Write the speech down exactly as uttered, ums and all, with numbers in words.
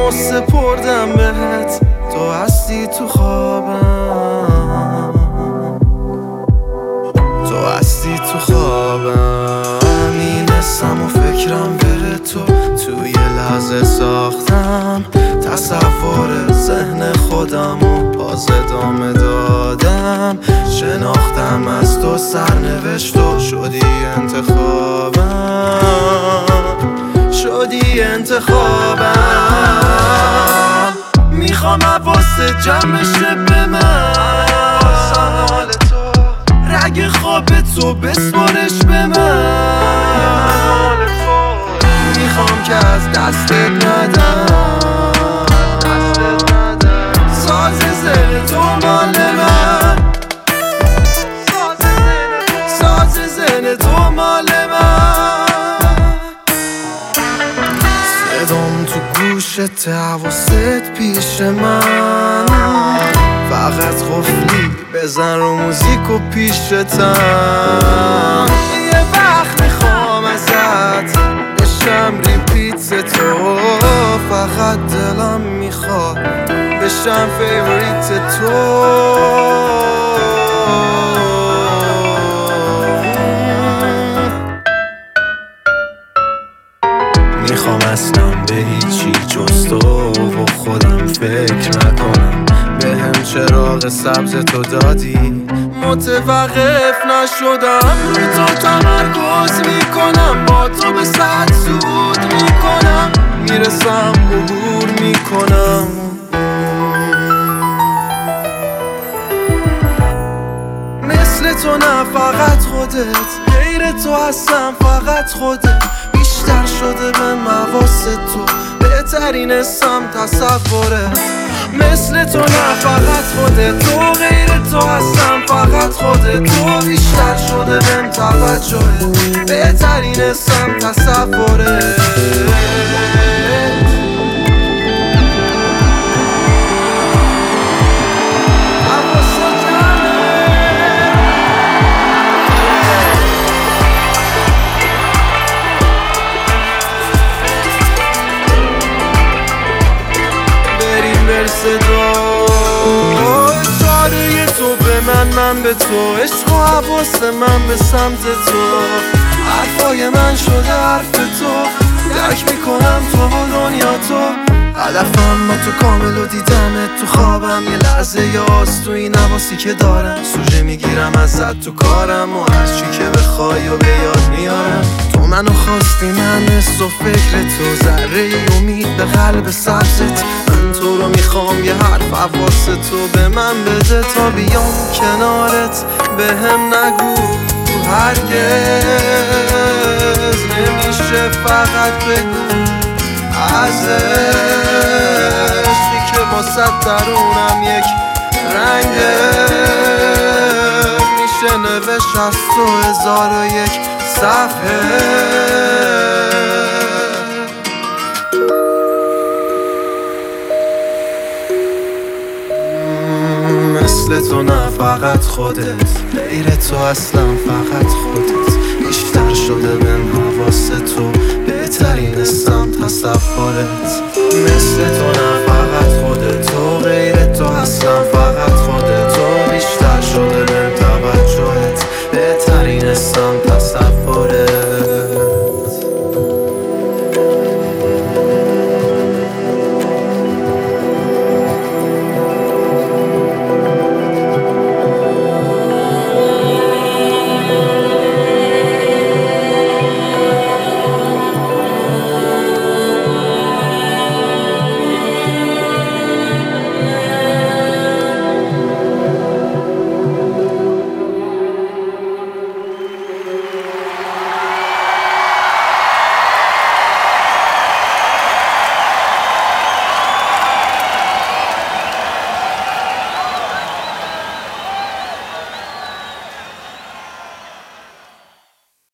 و سپردم بهت، تو هستی تو خوابم، تو هستی تو خوابم. میرسم و فکرم بره تو، توی لحظه ساختم تصور ذهن خودم و باز ادامه دادم. شناختم از تو سرنوشت و شدی انتخابم، شدی انتخابم. میخوام حواست جمع شه به من، رگ خواب تو بسپارش به من. میخوام که از دستت ندم، ساز زن تو مال من، ساز زن تو مال من. صدام تو گوشت، حواست پیش من، فقط قفلی بزن رو موزیک و پیشتم. یه وقت میخوام ازت بشم ریپیت تو، فقط دلم میخواد بشم فیوریت تو. میخوام اصلا به هیچی جز تو و خودم فکر نکنم. به هم چراغ سبز تو دادی، متوقف نشدم، رو تو تمرکز میکنم، با تو به ساعت سود میکنم، میرسم عبور میکنم. مثل تو نه فقط خودت، غیر تو هستم فقط خودت. بیشتر شده به حواس تو، بهترین اسم تصورت. مثل تو نه فقط خودت، تو غیر تو هستم فقط خودت. تو بیشتر شده بهم توجهت، بهترین اسم تصورت. اشاره تو به من، من به تو، عشق و حواس من به سمت تو. حرفای من شده حرف تو، درک میکنم تو و دنیا تو. هدفم با تو کامل و دیدمت تو خوابم. یه لحظه یاست تو این حواسی که دارم، سوژه میگیرم ازت تو کارم و هر چی که بخوای و به یاد میارم. تو منو خواستی، من حس و فکر تو، ذره امید به قلب سبزت. من تو رو میخوام، یه حرف حواس تو به من بده تا بیام کنارت. به هم نگو هرگز، نمیشه فقط بگو از عشقی که واسه درونم یک رنگه. میشه نوشت از تو هزار و یک صفحه. مثل تو نه فقط خودت، غیر تو اصلا فقط خودت. بیشتر شده بهم حواس تو، بهترین اسم تصورت. مثل تو نه فقط خودت، تو غیر تو اصلا فقط